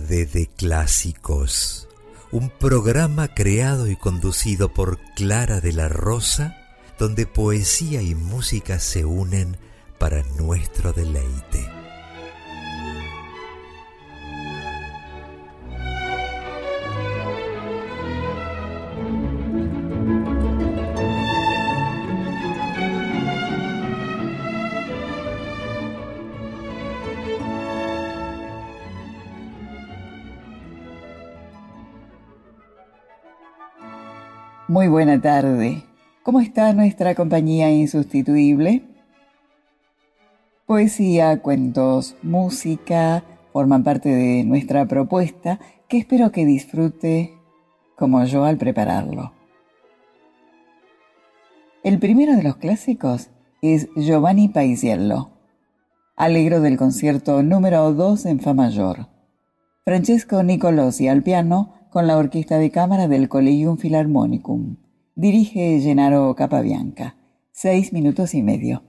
Tarde de Clásicos, un programa creado y conducido por Clara de la Rosa, donde poesía y música se unen para nuestro deleite. Muy buena tarde. ¿Cómo está nuestra compañía insustituible? Poesía, cuentos, música forman parte de nuestra propuesta que espero que disfrute como yo al prepararlo. El primero de los clásicos es Giovanni Paisiello, Allegro del concierto número 2 en Fa mayor. Francesco Nicolosi al piano con la orquesta de cámara del Collegium Philharmonicum. Dirige Gennaro Capabianca. 6 minutos y medio.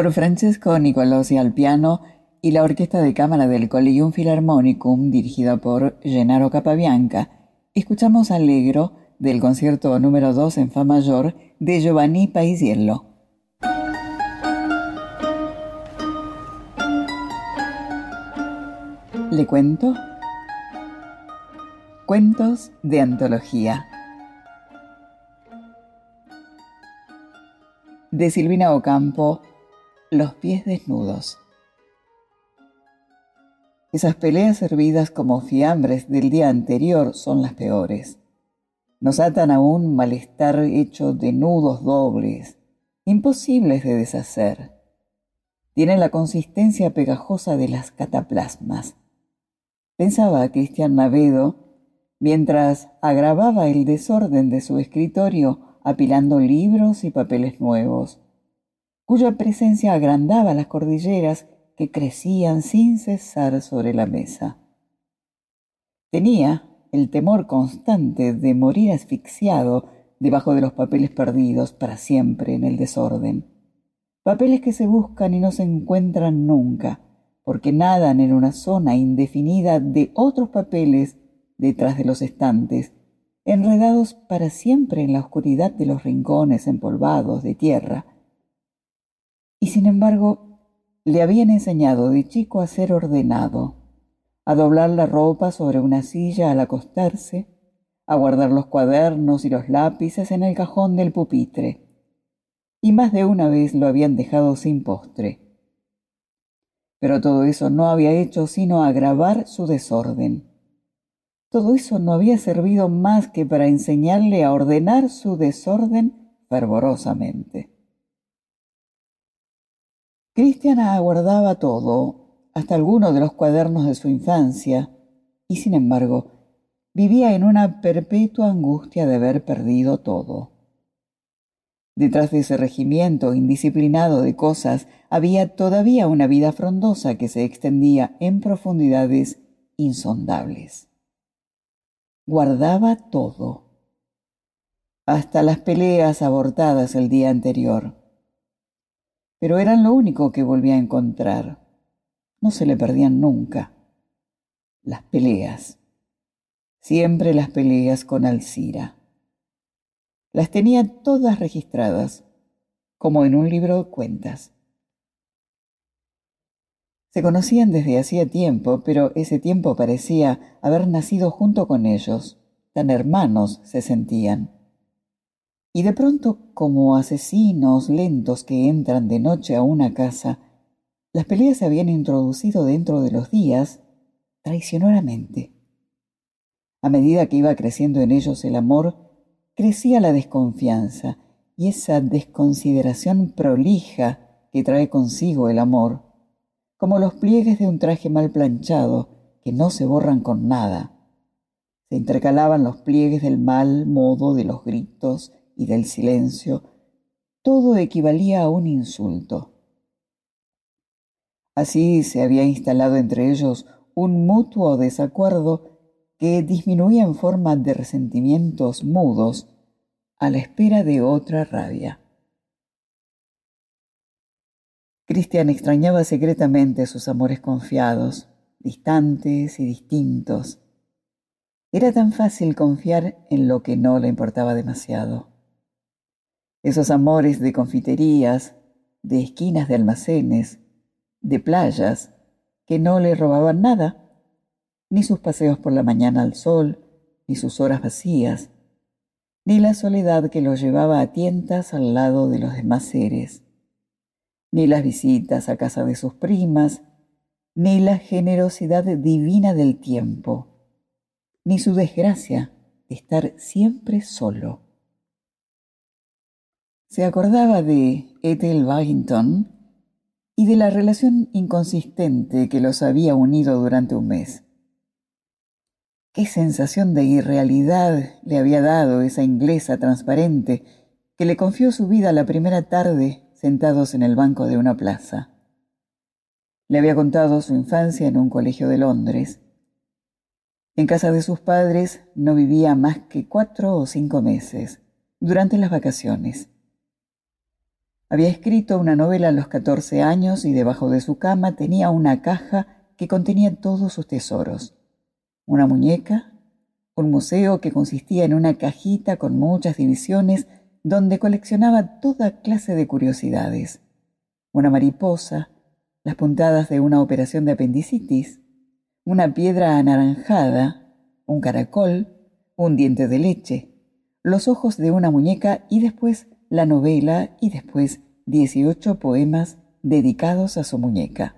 por Francesco Nicolosi al piano y la Orquesta de Cámara del Collegium Philharmonicum, dirigida por Gennaro Capabianca. Escuchamos Allegro del concierto número 2 en Fa mayor de Giovanni Paisiello. ¿Le cuento? Cuentos de antología. De Silvina Ocampo, Los pies desnudos. Esas peleas servidas como fiambres del día anterior son las peores. Nos atan a un malestar hecho de nudos dobles, imposibles de deshacer. Tienen la consistencia pegajosa de las cataplasmas. Pensaba Cristian Navedo mientras agravaba el desorden de su escritorio apilando libros y papeles nuevos, cuya presencia agrandaba las cordilleras que crecían sin cesar sobre la mesa. Tenía el temor constante de morir asfixiado debajo de los papeles perdidos para siempre en el desorden. Papeles que se buscan y no se encuentran nunca, porque nadan en una zona indefinida de otros papeles detrás de los estantes, enredados para siempre en la oscuridad de los rincones empolvados de tierra. Y sin embargo, le habían enseñado de chico a ser ordenado, a doblar la ropa sobre una silla al acostarse, a guardar los cuadernos y los lápices en el cajón del pupitre, y más de una vez lo habían dejado sin postre. Pero todo eso no había hecho sino agravar su desorden. Todo eso no había servido más que para enseñarle a ordenar su desorden fervorosamente. Cristian aguardaba todo, hasta algunos de los cuadernos de su infancia, y sin embargo, vivía en una perpetua angustia de haber perdido todo. Detrás de ese regimiento indisciplinado de cosas había todavía una vida frondosa que se extendía en profundidades insondables. Guardaba todo, hasta las peleas abortadas el día anterior. Pero eran lo único que volvía a encontrar. No se le perdían nunca. Las peleas. Siempre las peleas con Alcira. Las tenía todas registradas, como en un libro de cuentas. Se conocían desde hacía tiempo, pero ese tiempo parecía haber nacido junto con ellos. Tan hermanos se sentían. Y de pronto, como asesinos lentos que entran de noche a una casa, las peleas se habían introducido dentro de los días traicioneramente. A medida que iba creciendo en ellos el amor, crecía la desconfianza y esa desconsideración prolija que trae consigo el amor, como los pliegues de un traje mal planchado que no se borran con nada. Se intercalaban los pliegues del mal modo, de los gritos y del silencio. Todo equivalía a un insulto. Así se había instalado entre ellos un mutuo desacuerdo que disminuía en forma de resentimientos mudos a la espera de otra rabia. Cristian extrañaba secretamente sus amores confiados, distantes y distintos. Era tan fácil confiar en lo que no le importaba demasiado. Esos amores de confiterías, de esquinas de almacenes, de playas, que no le robaban nada, ni sus paseos por la mañana al sol, ni sus horas vacías, ni la soledad que los llevaba a tientas al lado de los demás seres, ni las visitas a casa de sus primas, ni la generosidad divina del tiempo, ni su desgracia de estar siempre solo. Se acordaba de Ethel Warrington y de la relación inconsistente que los había unido durante un mes. Qué sensación de irrealidad le había dado esa inglesa transparente que le confió su vida la primera tarde sentados en el banco de una plaza. Le había contado su infancia en un colegio de Londres. En casa de sus padres no vivía más que 4 o 5 meses, durante las vacaciones. Había escrito una novela a los 14 años y debajo de su cama tenía una caja que contenía todos sus tesoros. Una muñeca, un museo que consistía en una cajita con muchas divisiones donde coleccionaba toda clase de curiosidades. Una mariposa, las puntadas de una operación de apendicitis, una piedra anaranjada, un caracol, un diente de leche, los ojos de una muñeca y después la novela y después 18 poemas dedicados a su muñeca.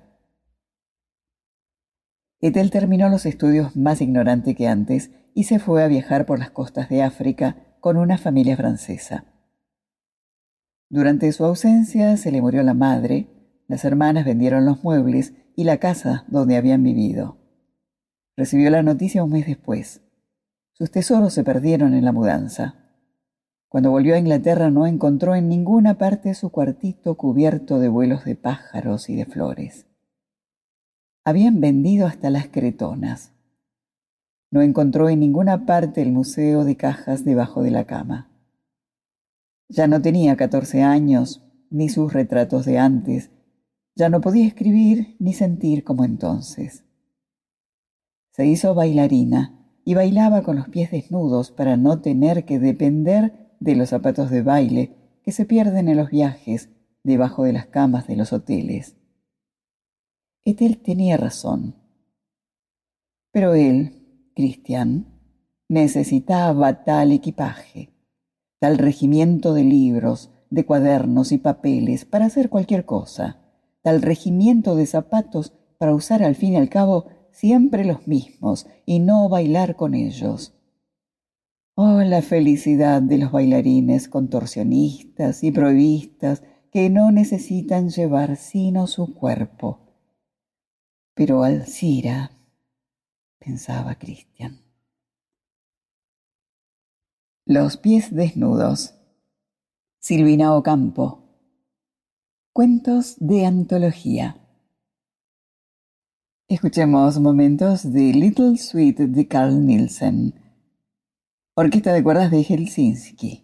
Ethel terminó los estudios más ignorante que antes y se fue a viajar por las costas de África con una familia francesa. Durante su ausencia se le murió la madre, las hermanas vendieron los muebles y la casa donde habían vivido. Recibió la noticia un mes después. Sus tesoros se perdieron en la mudanza. Cuando volvió a Inglaterra no encontró en ninguna parte su cuartito cubierto de vuelos de pájaros y de flores. Habían vendido hasta las cretonas. No encontró en ninguna parte el museo de cajas debajo de la cama. Ya no tenía 14 años, ni sus retratos de antes. Ya no podía escribir ni sentir como entonces. Se hizo bailarina y bailaba con los pies desnudos para no tener que depender de los zapatos de baile que se pierden en los viajes debajo de las camas de los hoteles. Ethel tenía razón. Pero él, Christian, necesitaba tal equipaje, tal regimiento de libros, de cuadernos y papeles para hacer cualquier cosa, tal regimiento de zapatos para usar al fin y al cabo siempre los mismos y no bailar con ellos. Oh, la felicidad de los bailarines contorsionistas y provistas que no necesitan llevar sino su cuerpo. Pero Alcira, pensaba Christian. Los pies desnudos. Silvina Ocampo. Cuentos de antología. Escuchemos momentos de Little Sweet de Carl Nielsen. Orquesta de cuerdas de Helsinki.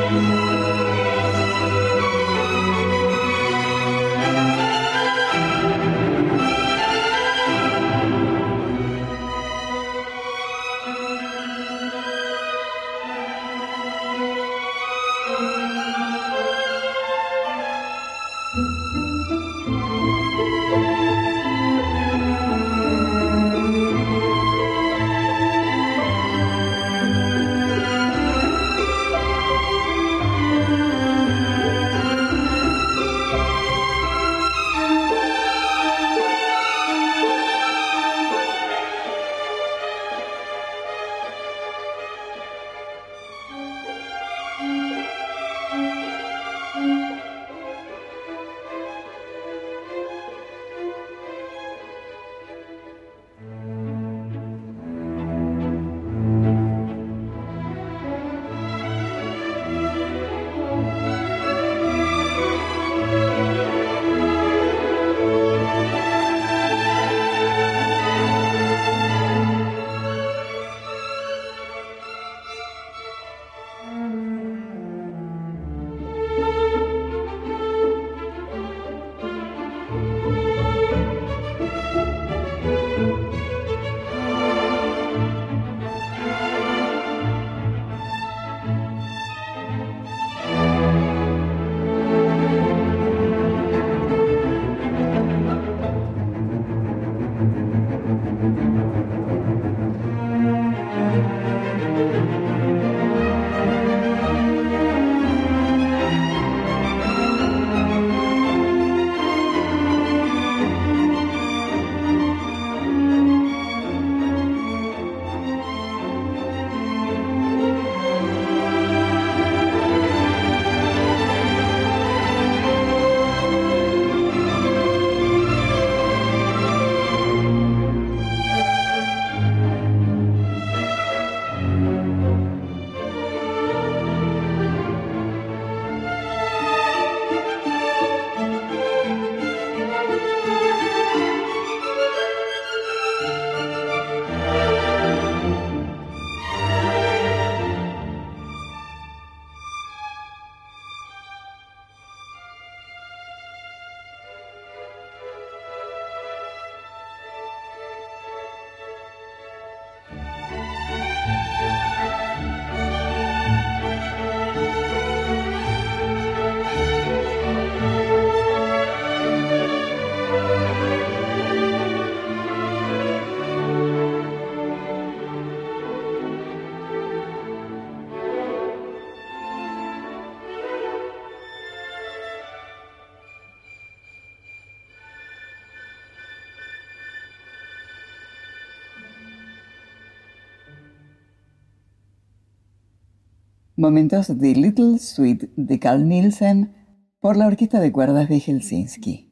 Momentos de Little Sweet de Carl Nielsen por la Orquesta de Cuerdas de Helsinki.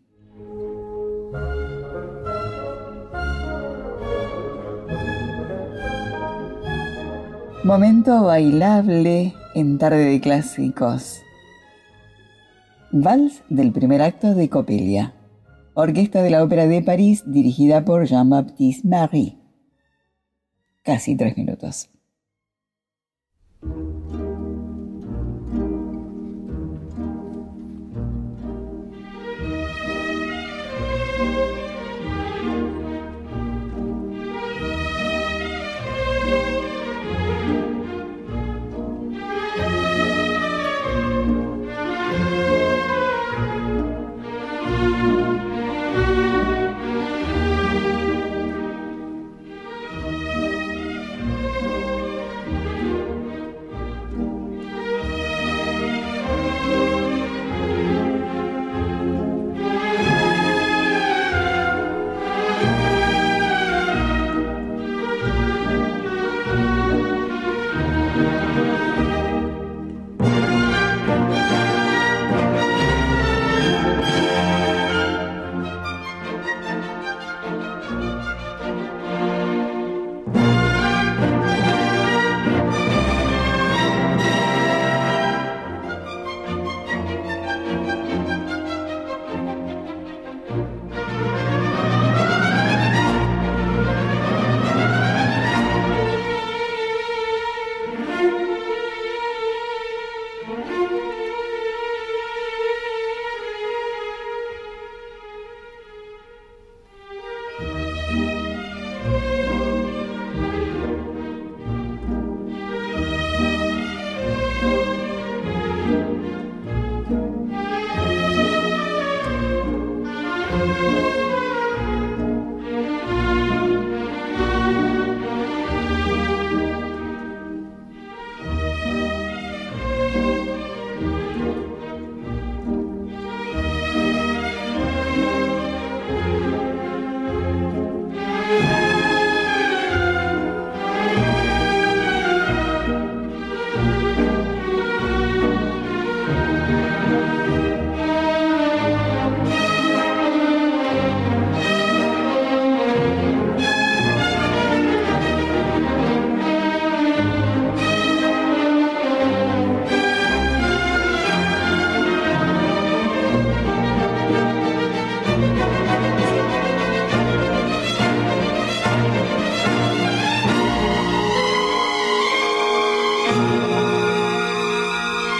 Momento bailable en Tarde de Clásicos. Vals del primer acto de Coppelia. Orquesta de la Ópera de París dirigida por Jean-Baptiste Marie. Casi 3 minutos.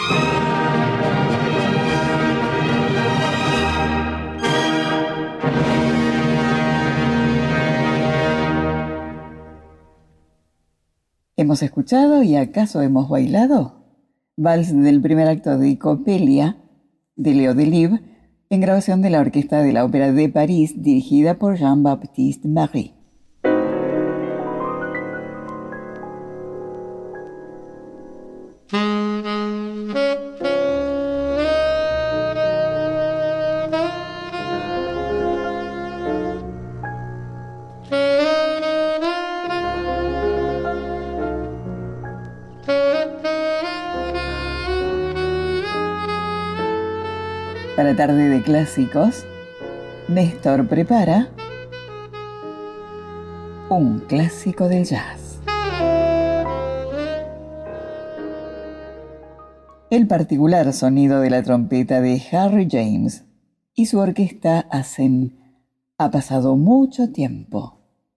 ¿Hemos escuchado y acaso hemos bailado? Vals del primer acto de Coppelia, de Leo Delibes, en grabación de la Orquesta de la Ópera de París, dirigida por Jean-Baptiste Marie. Para Tarde de Clásicos, Néstor prepara un clásico del jazz. El particular sonido de la trompeta de Harry James y su orquesta hacen "Ha pasado mucho tiempo".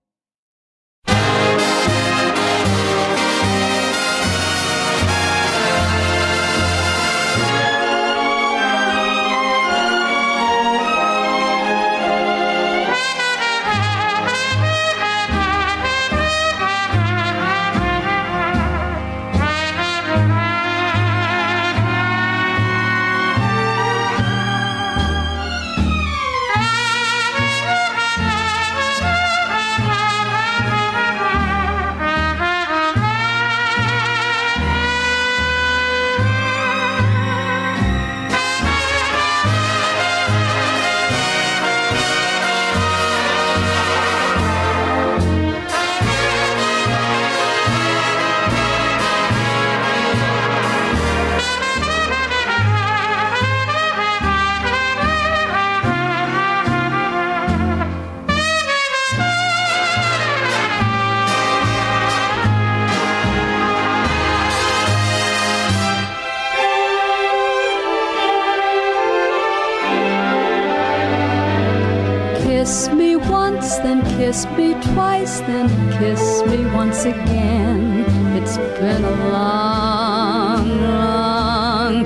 Kiss me once, then kiss me twice, then kiss me once again. It's been a long, long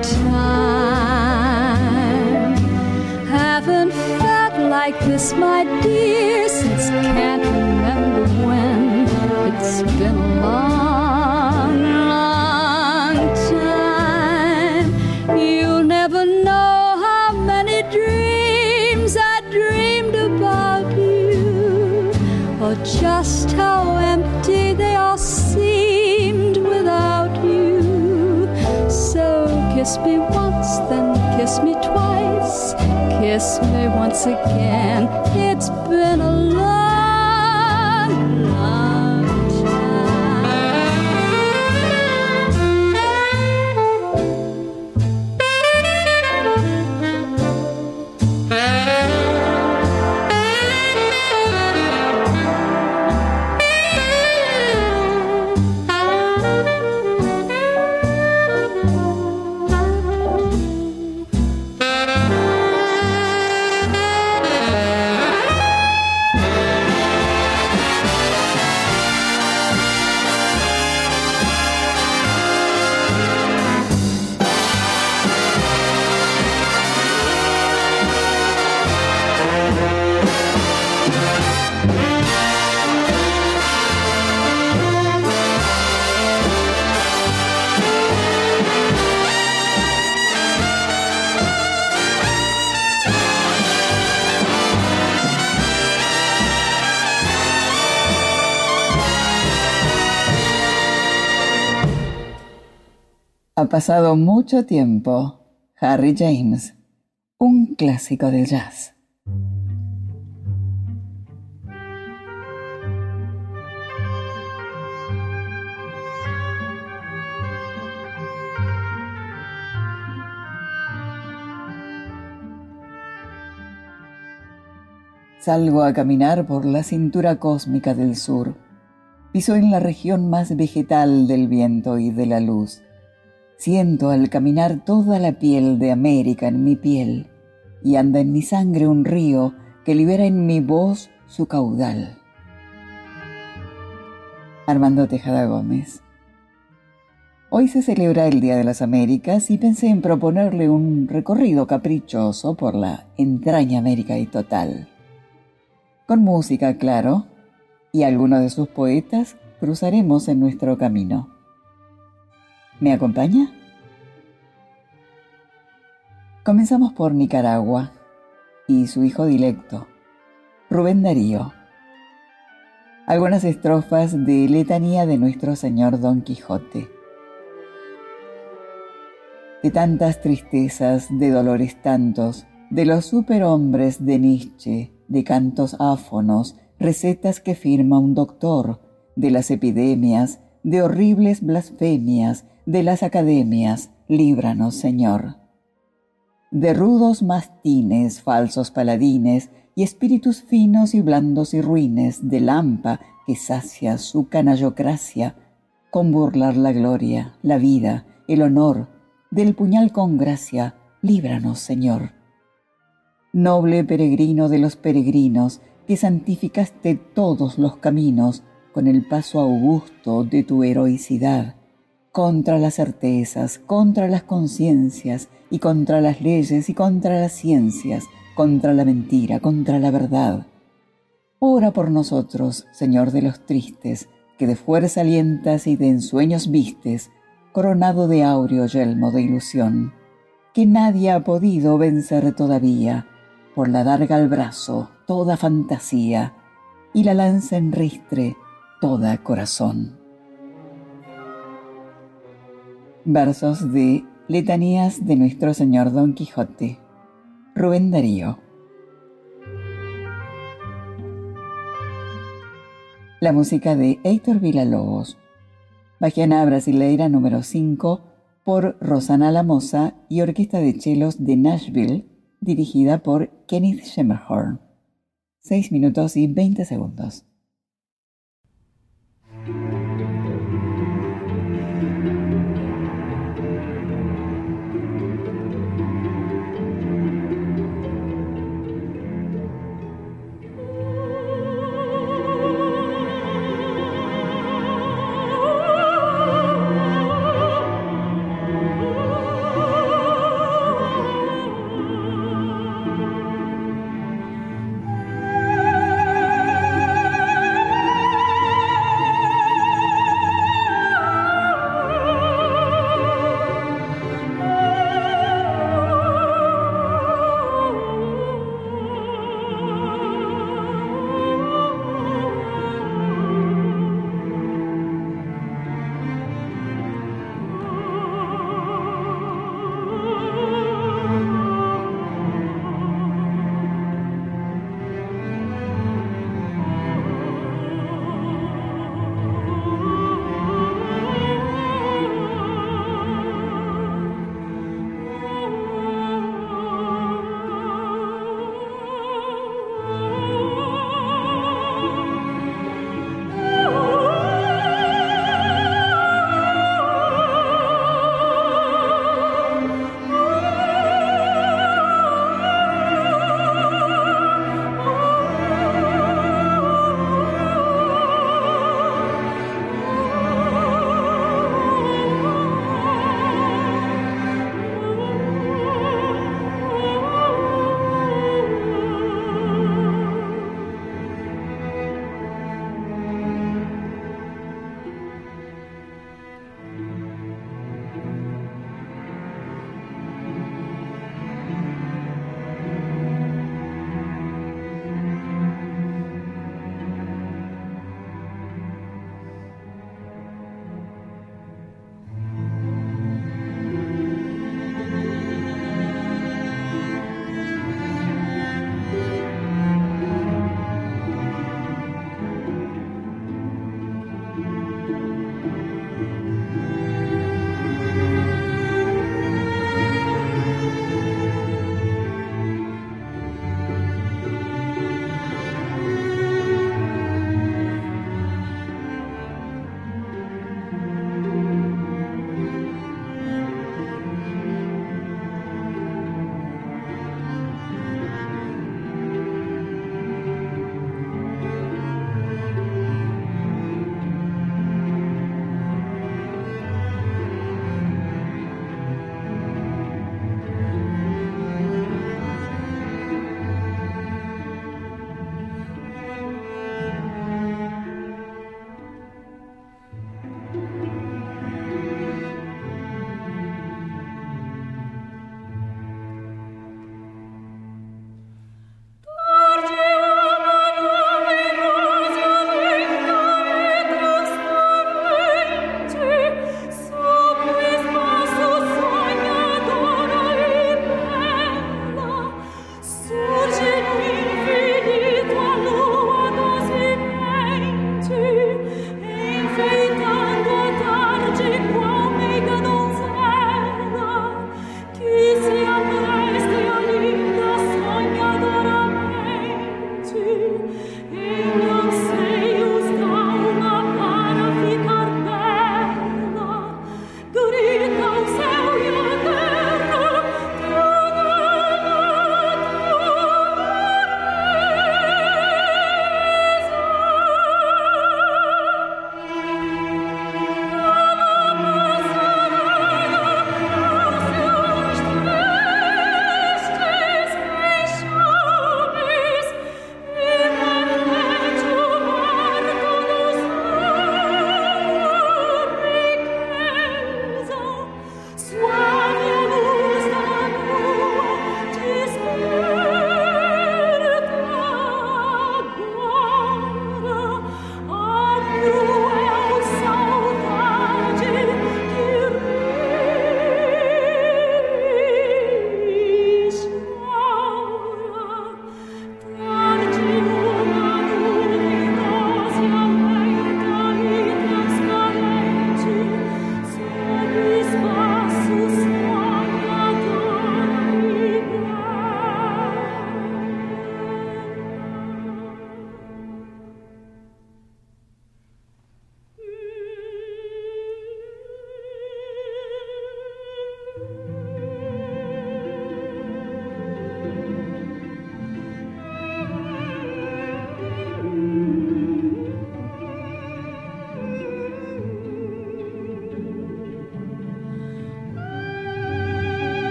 time. Haven't felt like this, my dear, since can't remember when. It's been a long, long time. You'll never know how many dreams I dreamed about you, or just how empty they all seemed without you. So kiss me once, then kiss me twice, kiss me once again. It's been a long, long Ha pasado mucho tiempo. Harry James, un clásico del jazz. Salgo a caminar por la cintura cósmica del sur. Piso en la región más vegetal del viento y de la luz. Siento al caminar toda la piel de América en mi piel, y anda en mi sangre un río que libera en mi voz su caudal. Armando Tejada Gómez. Hoy se celebra el Día de las Américas y pensé en proponerle un recorrido caprichoso por la entraña América y total. Con música, claro, y algunos de sus poetas cruzaremos en nuestro camino. ¿Me acompaña? Comenzamos por Nicaragua y su hijo dilecto, Rubén Darío. Algunas estrofas de Letanía de nuestro señor Don Quijote. De tantas tristezas, de dolores tantos, de los superhombres de Nietzsche, de cantos áfonos, recetas que firma un doctor, de las epidemias, de horribles blasfemias, de las academias, líbranos, Señor. De rudos mastines, falsos paladines, y espíritus finos y blandos y ruines, de Lampa que sacia su canallocracia, con burlar la gloria, la vida, el honor, del puñal con gracia, líbranos, Señor. Noble peregrino de los peregrinos, que santificaste todos los caminos con el paso augusto de tu heroicidad, contra las certezas, contra las conciencias, y contra las leyes y contra las ciencias, contra la mentira, contra la verdad. Ora por nosotros, Señor de los tristes, que de fuerza alientas y de ensueños vistes, coronado de áureo yelmo de ilusión, que nadie ha podido vencer todavía, por la darga al brazo toda fantasía, y la lanza en ristre toda corazón. Versos de Letanías de nuestro señor Don Quijote, Rubén Darío. La música de Heitor Villa-Lobos. Bachiana Brasileira número 5 por Rosana Lamosa y Orquesta de Chelos de Nashville, dirigida por Kenneth Schemerhorn. 6 minutos y 20 segundos.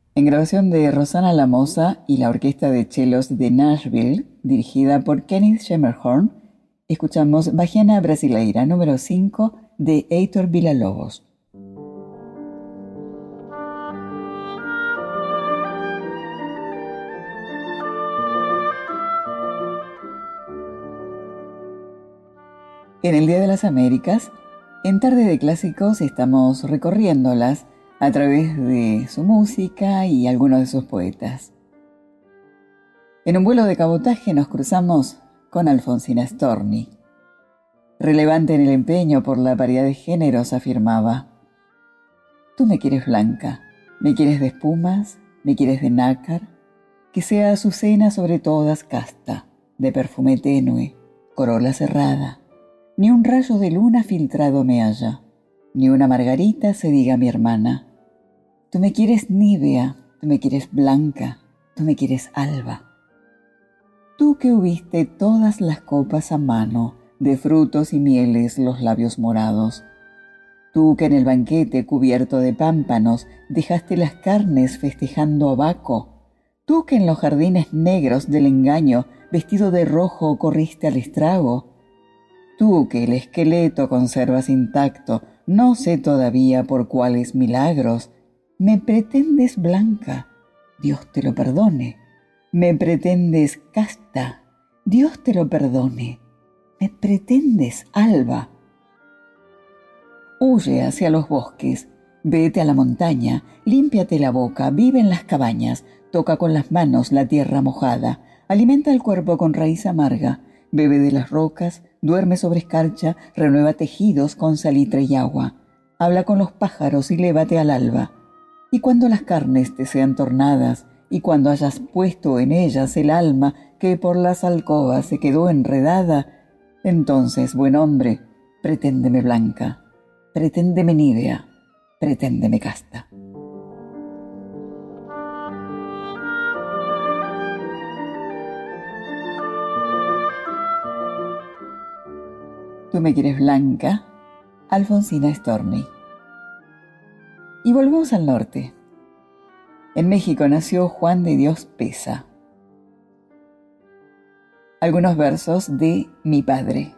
En grabación de Rosana Lamosa y la Orquesta de Chelos de Nashville, dirigida por Kenneth Schemerhorn, escuchamos Bahiana Brasileira número 5 de Heitor Villa-Lobos. En el Día de las Américas, en Tarde de Clásicos estamos recorriéndolas a través de su música y algunos de sus poetas. En un vuelo de cabotaje nos cruzamos con Alfonsina Storni. Relevante en el empeño por la paridad de géneros, afirmaba: tú me quieres blanca, me quieres de espumas, me quieres de nácar, que sea azucena sobre todas casta, de perfume tenue, corola cerrada, ni un rayo de luna filtrado me haya, ni una margarita se diga mi hermana. Tú me quieres nívea, tú me quieres blanca, tú me quieres alba. Tú que hubiste todas las copas a mano, de frutos y mieles los labios morados. Tú que en el banquete cubierto de pámpanos dejaste las carnes festejando a Baco. Tú que en los jardines negros del engaño, vestido de rojo, corriste al estrago. Tú que el esqueleto conservas intacto, no sé todavía por cuáles milagros. Me pretendes blanca, Dios te lo perdone. Me pretendes casta, Dios te lo perdone. Me pretendes alba. Huye hacia los bosques, vete a la montaña, límpiate la boca, vive en las cabañas, toca con las manos la tierra mojada, alimenta el cuerpo con raíz amarga, bebe de las rocas, duerme sobre escarcha, renueva tejidos con salitre y agua, habla con los pájaros y lévate al alba. Y cuando las carnes te sean tornadas, y cuando hayas puesto en ellas el alma que por las alcobas se quedó enredada, entonces, buen hombre, preténdeme blanca, preténdeme nívea, preténdeme casta. Tú me quieres blanca, Alfonsina Storni. Y volvemos al norte. En México nació Juan de Dios Peza. Algunos versos de Mi Padre.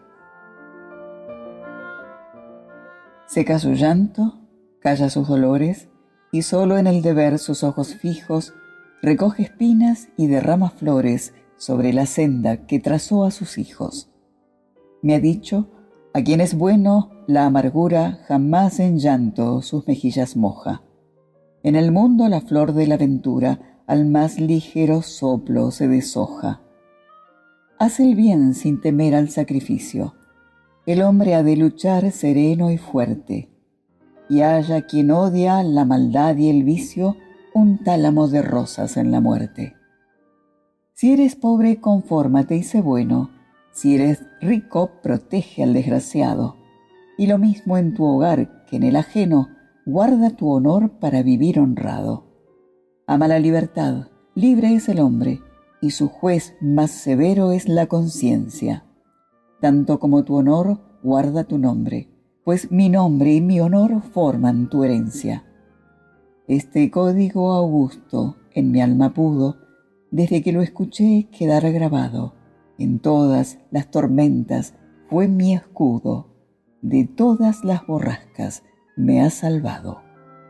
Seca su llanto, calla sus dolores, y solo en el deber sus ojos fijos recoge espinas y derrama flores sobre la senda que trazó a sus hijos. Me ha dicho: a quien es bueno, la amargura jamás en llanto sus mejillas moja. En el mundo la flor de la ventura al más ligero soplo se deshoja. Haz el bien sin temer al sacrificio. El hombre ha de luchar sereno y fuerte. Y haya quien odia la maldad y el vicio, un tálamo de rosas en la muerte. Si eres pobre, confórmate y sé bueno. Si eres rico, protege al desgraciado. Y lo mismo en tu hogar que en el ajeno, guarda tu honor para vivir honrado. Ama la libertad, libre es el hombre, y su juez más severo es la conciencia. Tanto como tu honor, guarda tu nombre, pues mi nombre y mi honor forman tu herencia. Este código augusto en mi alma pudo, desde que lo escuché, quedar grabado. En todas las tormentas fue mi escudo, de todas las borrascas me ha salvado.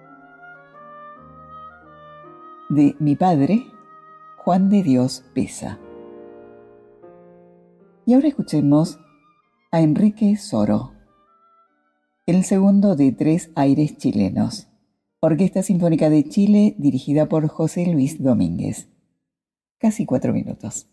De Mi Padre, Juan de Dios Peza. Y ahora escuchemos a Enrique Soro, el segundo de 3 aires chilenos, Orquesta Sinfónica de Chile dirigida por José Luis Domínguez. Casi 4 minutos.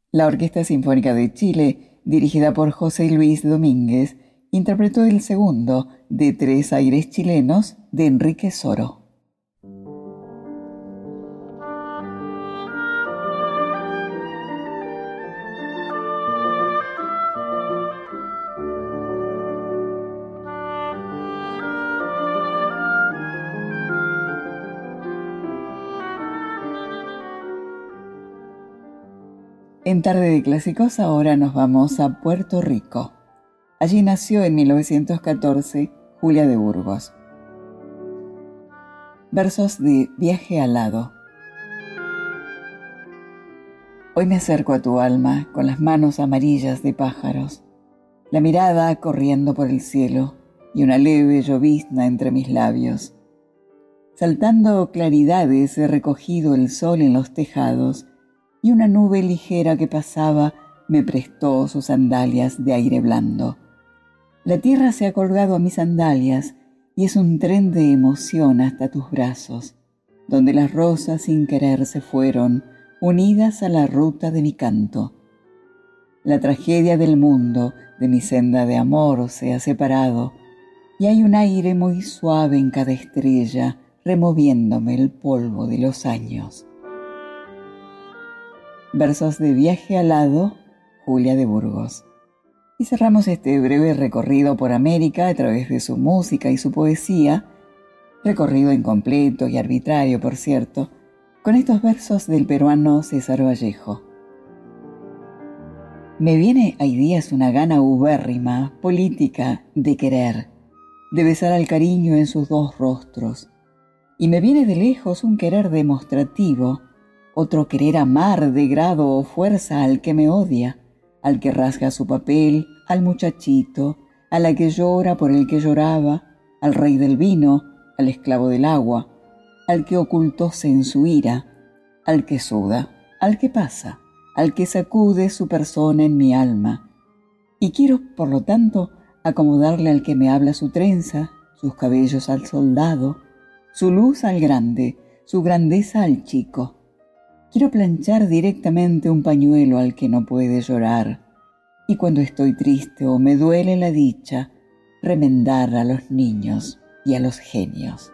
La Orquesta Sinfónica de Chile, dirigida por José Luis Domínguez, interpretó el segundo de Tres aires chilenos de Enrique Soro. En Tarde de Clásicos ahora nos vamos a Puerto Rico. Allí nació en 1914 Julia de Burgos. Versos de Viaje alado. Hoy me acerco a tu alma con las manos amarillas de pájaros, la mirada corriendo por el cielo y una leve llovizna entre mis labios. Saltando claridades he recogido el sol en los tejados y una nube ligera que pasaba me prestó sus sandalias de aire blando. La tierra se ha colgado a mis sandalias y es un tren de emoción hasta tus brazos, donde las rosas sin querer se fueron, unidas a la ruta de mi canto. La tragedia del mundo de mi senda de amor se ha separado y hay un aire muy suave en cada estrella, removiéndome el polvo de los años. Versos de Viaje alado, Julia de Burgos. Y cerramos este breve recorrido por América a través de su música y su poesía, recorrido incompleto y arbitrario, por cierto, con estos versos del peruano César Vallejo. Me viene hay días una gana ubérrima, política, de querer, de besar al cariño en sus dos rostros, y me viene de lejos un querer demostrativo, otro querer amar de grado o fuerza al que me odia, al que rasga su papel, al muchachito, a la que llora por el que lloraba, al rey del vino, al esclavo del agua, al que ocultóse en su ira, al que suda, al que pasa, al que sacude su persona en mi alma. Y quiero, por lo tanto, acomodarle al que me habla su trenza, sus cabellos al soldado, su luz al grande, su grandeza al chico. Quiero planchar directamente un pañuelo al que no puede llorar, y cuando estoy triste o me duele la dicha, remendar a los niños y a los genios.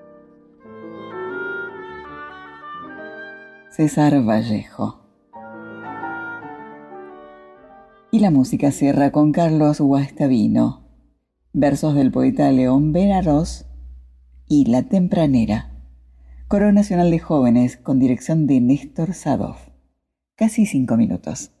César Vallejo. Y la música cierra con Carlos Guastavino, versos del poeta León Benarós y La Tempranera. Coro Nacional de Jóvenes con dirección de Néstor Sadov. Casi 5 minutos.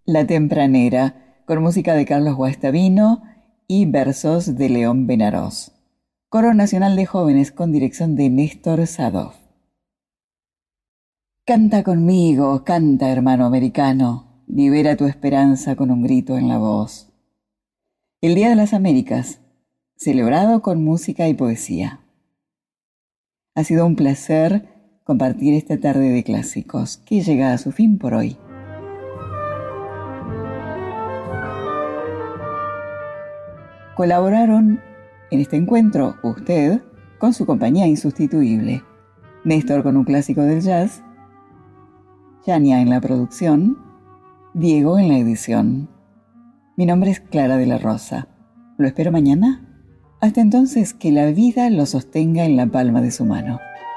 La Tempranera, con música de Carlos Guastavino y versos de León Benarós. Coro Nacional de Jóvenes con dirección de Néstor Sadov. Canta conmigo, canta, hermano americano, libera tu esperanza con un grito en la voz. El Día de las Américas, celebrado con música y poesía. Ha sido un placer compartir esta tarde de clásicos que llega a su fin por hoy. Colaboraron en este encuentro usted con su compañía insustituible, Néstor con un clásico del jazz, Yania en la producción, Diego en la edición. Mi nombre es Clara de la Rosa. ¿Lo espero mañana? Hasta entonces, que la vida lo sostenga en la palma de su mano.